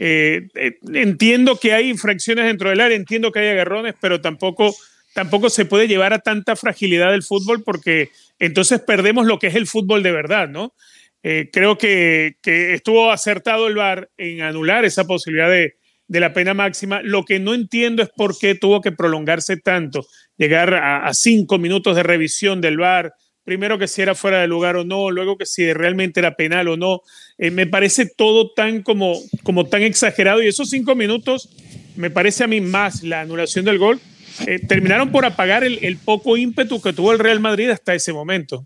Entiendo que hay infracciones dentro del área, entiendo que hay agarrones, pero tampoco se puede llevar a tanta fragilidad del fútbol porque entonces perdemos lo que es el fútbol de verdad, ¿no? Creo que estuvo acertado el VAR en anular esa posibilidad de la pena máxima. Lo que no entiendo es por qué tuvo que prolongarse tanto, llegar a 5 minutos de revisión del VAR, primero que si era fuera de lugar o no, luego que si realmente era penal o no. Me parece todo tan como tan exagerado y esos 5 minutos me parece a mí más la anulación del gol. Terminaron por apagar el poco ímpetu que tuvo el Real Madrid hasta ese momento.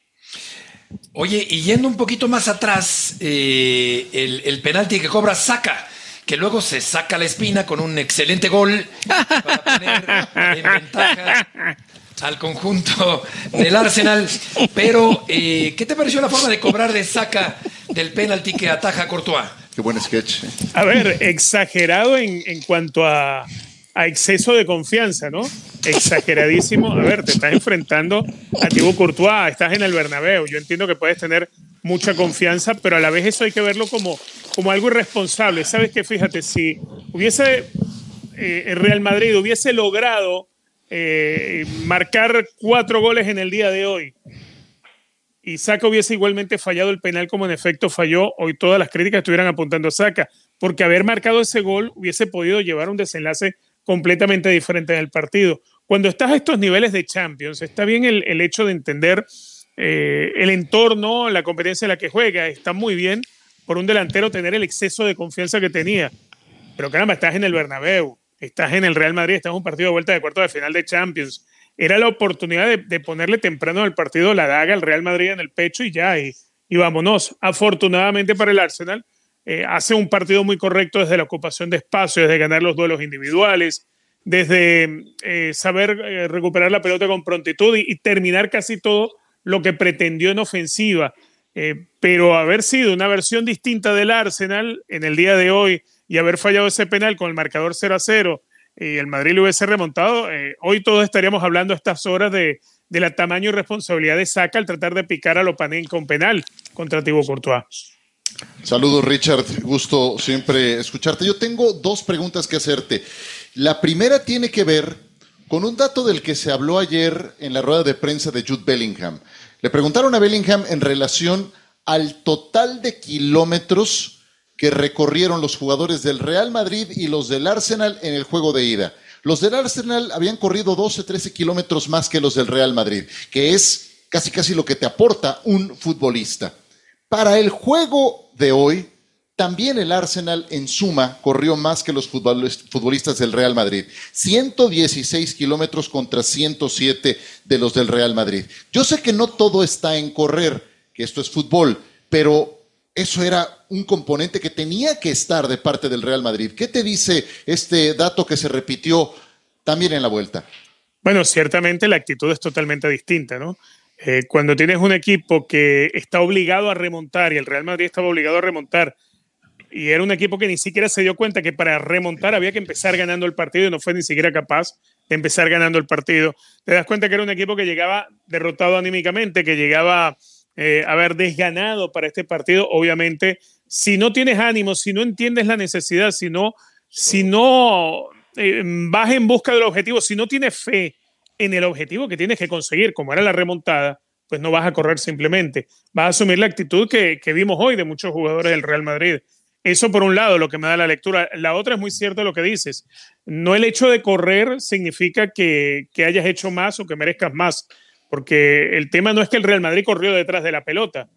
Oye, y yendo un poquito más atrás, el penalti que cobra Saka, que luego se saca la espina con un excelente gol para poner en ventaja al conjunto del Arsenal. Pero, ¿qué te pareció la forma de cobrar de Saka del penalti que ataja Courtois? Qué buen sketch. A ver, exagerado en cuanto a exceso de confianza, ¿no? Exageradísimo. A ver, te estás enfrentando a Thibaut Courtois, estás en el Bernabéu. Yo entiendo que puedes tener mucha confianza, pero a la vez eso hay que verlo como algo irresponsable. Sabes que, fíjate, si hubiese el Real Madrid hubiese logrado marcar 4 goles en el día de hoy y Saka hubiese igualmente fallado el penal como en efecto falló, hoy todas las críticas estuvieran apuntando a Saka, porque haber marcado ese gol hubiese podido llevar un desenlace completamente diferente en el partido. Cuando estás a estos niveles de Champions, está bien el hecho de entender el entorno, la competencia en la que juega, está muy bien por un delantero tener el exceso de confianza que tenía, pero caramba, estás en el Bernabéu, estás en el Real Madrid, estás en un partido de vuelta de cuartos de final de Champions, era la oportunidad de ponerle temprano al partido la daga al Real Madrid en el pecho y ya, y vámonos. Afortunadamente para el Arsenal, hace un partido muy correcto desde la ocupación de espacio, desde ganar los duelos individuales, desde saber recuperar la pelota con prontitud y terminar casi todo lo que pretendió en ofensiva. Pero haber sido una versión distinta del Arsenal en el día de hoy y haber fallado ese penal con el marcador 0-0 y el Madrid lo hubiese remontado, hoy todos estaríamos hablando a estas horas de la tamaño y responsabilidad de Saka al tratar de picar a Lopanenka con penal contra Thibaut Courtois. Saludos, Richard. Gusto siempre escucharte. Yo tengo 2 preguntas que hacerte. La primera tiene que ver con un dato del que se habló ayer en la rueda de prensa de Jude Bellingham. Le preguntaron a Bellingham en relación al total de kilómetros que recorrieron los jugadores del Real Madrid y los del Arsenal en el juego de ida. Los del Arsenal habían corrido 12, 13 kilómetros más que los del Real Madrid, que es casi lo que te aporta un futbolista. Para el juego de hoy, también el Arsenal en suma corrió más que los futbolistas del Real Madrid. 116 kilómetros contra 107 de los del Real Madrid. Yo sé que no todo está en correr, que esto es fútbol, pero eso era un componente que tenía que estar de parte del Real Madrid. ¿Qué te dice este dato que se repitió también en la vuelta? Bueno, ciertamente la actitud es totalmente distinta, ¿no? Cuando tienes un equipo que está obligado a remontar y el Real Madrid estaba obligado a remontar y era un equipo que ni siquiera se dio cuenta que para remontar había que empezar ganando el partido y no fue ni siquiera capaz de empezar ganando el partido, te das cuenta que era un equipo que llegaba derrotado anímicamente, que llegaba a haber desganado para este partido. Obviamente, si no tienes ánimo, si no entiendes la necesidad, si no vas en busca del objetivo, si no tienes fe en el objetivo que tienes que conseguir, como era la remontada, pues no vas a correr simplemente. Vas a asumir la actitud que vimos hoy de muchos jugadores del Real Madrid. Eso por un lado, lo que me da la lectura. La otra es muy cierto lo que dices. No el hecho de correr significa que hayas hecho más o que merezcas más, porque el tema no es que el Real Madrid corrió detrás de la pelota.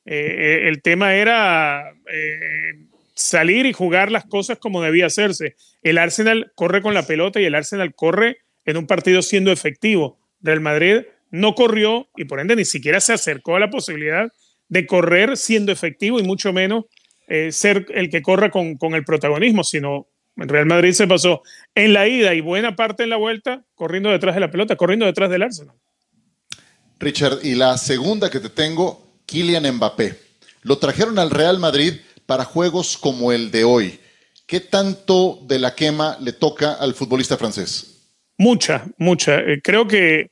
El tema era salir y jugar las cosas como debía hacerse. El Arsenal corre con la pelota y el Arsenal corre en un partido siendo efectivo. Real Madrid no corrió y por ende ni siquiera se acercó a la posibilidad de correr siendo efectivo y mucho menos ser el que corra con el protagonismo, sino el Real Madrid se pasó en la ida y buena parte en la vuelta corriendo detrás de la pelota, corriendo detrás del Arsenal. Richard, y la segunda que te tengo, Kylian Mbappé. Lo trajeron al Real Madrid para juegos como el de hoy. ¿Qué tanto de la quema le toca al futbolista francés? Mucha. Creo que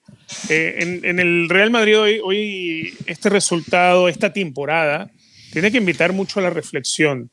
en el Real Madrid hoy este resultado, esta temporada, tiene que invitar mucho a la reflexión.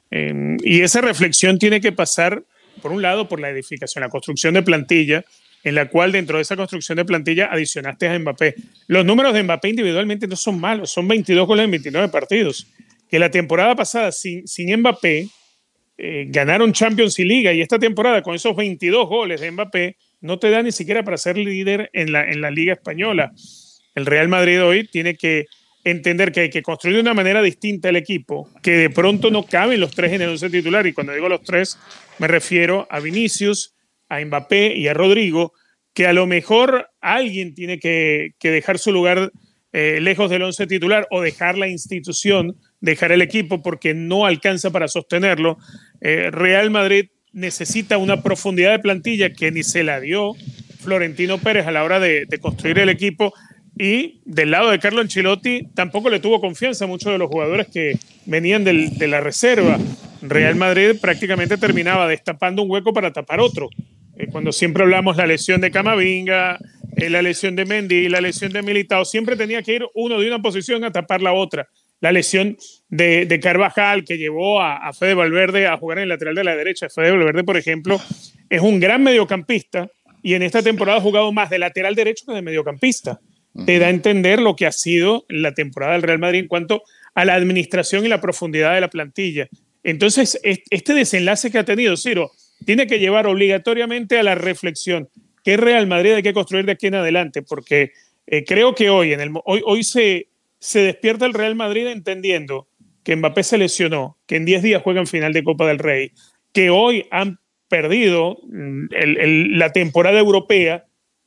Y esa reflexión tiene que pasar, por un lado, por la edificación, la construcción de plantilla, en la cual dentro de esa construcción de plantilla adicionaste a Mbappé. Los números de Mbappé individualmente no son malos, son 22 goles en 29 partidos. Que la temporada pasada sin Mbappé ganaron Champions y Liga, y esta temporada con esos 22 goles de Mbappé no te da ni siquiera para ser líder en la Liga Española. El Real Madrid hoy tiene que entender que hay que construir de una manera distinta el equipo, que de pronto no caben los 3 en el 11 titular, y cuando digo los 3 me refiero a Vinicius, a Mbappé y a Rodrigo, que a lo mejor alguien tiene que dejar su lugar lejos del 11 titular o dejar la institución, dejar el equipo porque no alcanza para sostenerlo. Real Madrid necesita una profundidad de plantilla que ni se la dio Florentino Pérez a la hora de construir el equipo, y del lado de Carlo Ancelotti tampoco le tuvo confianza a muchos de los jugadores que venían de la reserva. Real Madrid prácticamente terminaba destapando un hueco para tapar otro. Cuando siempre hablamos la lesión de Camavinga, la lesión de Mendy, la lesión de Militao, siempre tenía que ir uno de una posición a tapar la otra. La lesión de Carvajal, que llevó a Fede Valverde a jugar en el lateral de la derecha. Fede Valverde, por ejemplo, es un gran mediocampista y en esta temporada ha jugado más de lateral derecho que de mediocampista. Te da a entender lo que ha sido la temporada del Real Madrid en cuanto a la administración y la profundidad de la plantilla. Entonces, este desenlace que ha tenido Ciro tiene que llevar obligatoriamente a la reflexión. ¿Qué Real Madrid hay que construir de aquí en adelante? Porque creo que hoy se despierta el Real Madrid entendiendo que Mbappé se lesionó, que en 10 días juegan final de Copa del Rey, que hoy han perdido la temporada europea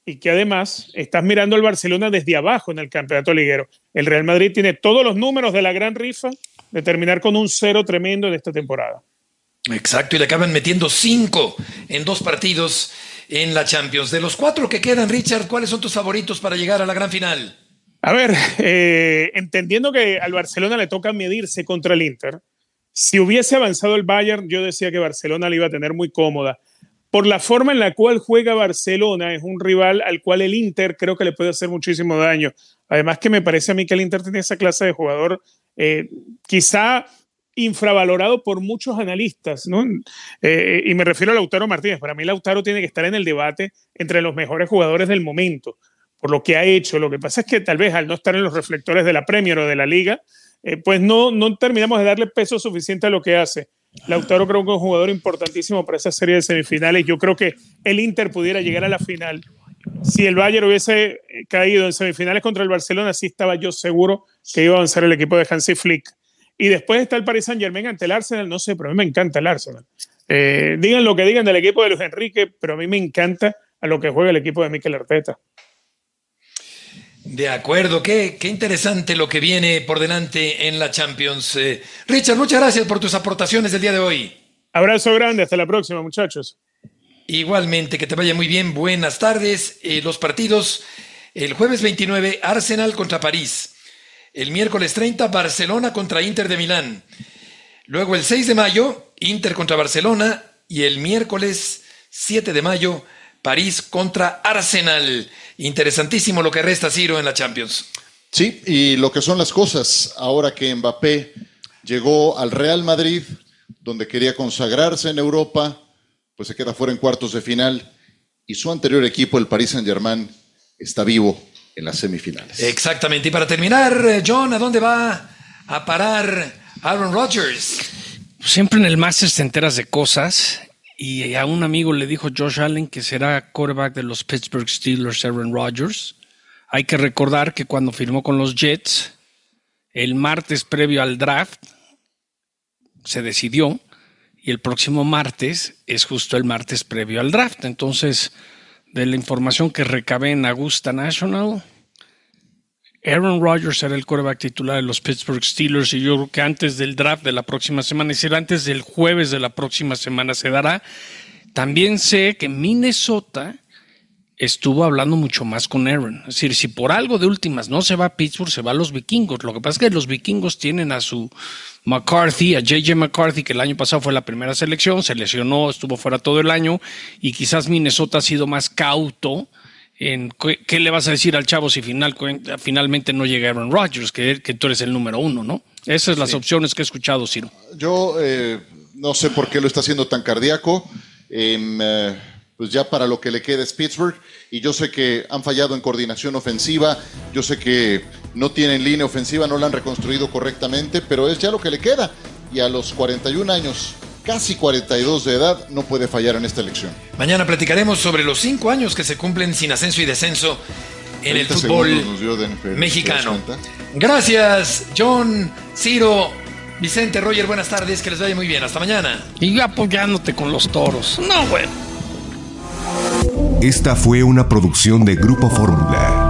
y que además estás mirando al Barcelona desde abajo en el campeonato liguero. El Real Madrid tiene todos los números de la gran rifa de terminar con un 0 tremendo en esta temporada. Exacto, y le acaban metiendo 5 en 2 partidos en la Champions. De los 4 que quedan, Richard, ¿cuáles son tus favoritos para llegar a la gran final? A ver, entendiendo que al Barcelona le toca medirse contra el Inter, si hubiese avanzado el Bayern, yo decía que Barcelona la iba a tener muy cómoda. Por la forma en la cual juega Barcelona, es un rival al cual el Inter creo que le puede hacer muchísimo daño. Además que me parece a mí que el Inter tiene esa clase de jugador quizá infravalorado por muchos analistas, ¿no? Y me refiero a Lautaro Martínez. Para mí Lautaro tiene que estar en el debate entre los mejores jugadores del momento, por lo que ha hecho. Lo que pasa es que tal vez al no estar en los reflectores de la Premier o de la Liga, pues no terminamos de darle peso suficiente a lo que hace. Lautaro creo que es un jugador importantísimo para esa serie de semifinales. Yo creo que el Inter pudiera llegar a la final. Si el Bayern hubiese caído en semifinales contra el Barcelona, sí estaba yo seguro que iba a avanzar el equipo de Hansi Flick. Y después está el Paris Saint-Germain ante el Arsenal. No sé, pero a mí me encanta el Arsenal. Digan lo que digan del equipo de Luis Enrique, pero a mí me encanta a lo que juega el equipo de Mikel Arteta. De acuerdo, qué interesante lo que viene por delante en la Champions. Richard, muchas gracias por tus aportaciones del día de hoy. Abrazo grande, hasta la próxima, muchachos. Igualmente, que te vaya muy bien, buenas tardes. Los partidos, el jueves 29, Arsenal contra París. El miércoles 30, Barcelona contra Inter de Milán. Luego el 6 de mayo, Inter contra Barcelona. Y el miércoles 7 de mayo, París contra Arsenal. Interesantísimo lo que resta, Ciro, en la Champions. Sí, y lo que son las cosas, ahora que Mbappé llegó al Real Madrid, donde quería consagrarse en Europa, pues se queda fuera en cuartos de final, y su anterior equipo, el Paris Saint-Germain, está vivo en las semifinales. Exactamente, y para terminar, John, ¿a dónde va a parar Aaron Rodgers? Siempre en el Masters te enteras de cosas. Y a un amigo le dijo Josh Allen que será quarterback de los Pittsburgh Steelers, Aaron Rodgers. Hay que recordar que cuando firmó con los Jets, el martes previo al draft, se decidió, y el próximo martes es justo el martes previo al draft. Entonces, de la información que recabé en Augusta National, Aaron Rodgers será el quarterback titular de los Pittsburgh Steelers, y yo creo que antes del draft de la próxima semana, es decir, antes del jueves de la próxima semana se dará. También sé que Minnesota estuvo hablando mucho más con Aaron. Es decir, si por algo de últimas no se va a Pittsburgh, se va a los Vikingos. Lo que pasa es que los Vikingos tienen a su McCarthy, a J.J. McCarthy, que el año pasado fue la primera selección, se lesionó, estuvo fuera todo el año, y quizás Minnesota ha sido más cauto en qué le vas a decir al chavo si finalmente no llega Aaron Rodgers, que tú eres el número 1, ¿no? Esas son las opciones que he escuchado, Ciro. Yo no sé por qué lo está haciendo tan cardíaco. Pues ya para lo que le queda es Pittsburgh, y yo sé que han fallado en coordinación ofensiva, yo sé que no tienen línea ofensiva, no la han reconstruido correctamente, pero es ya lo que le queda, y a los 41 años, casi 42 de edad, no puede fallar en esta elección. Mañana platicaremos sobre los 5 años que se cumplen sin ascenso y descenso en el fútbol mexicano. Gracias, John, Ciro, Vicente, Roger, buenas tardes, que les vaya muy bien, hasta mañana. Y apoyándote con los toros. No, bueno. Esta fue una producción de Grupo Fórmula.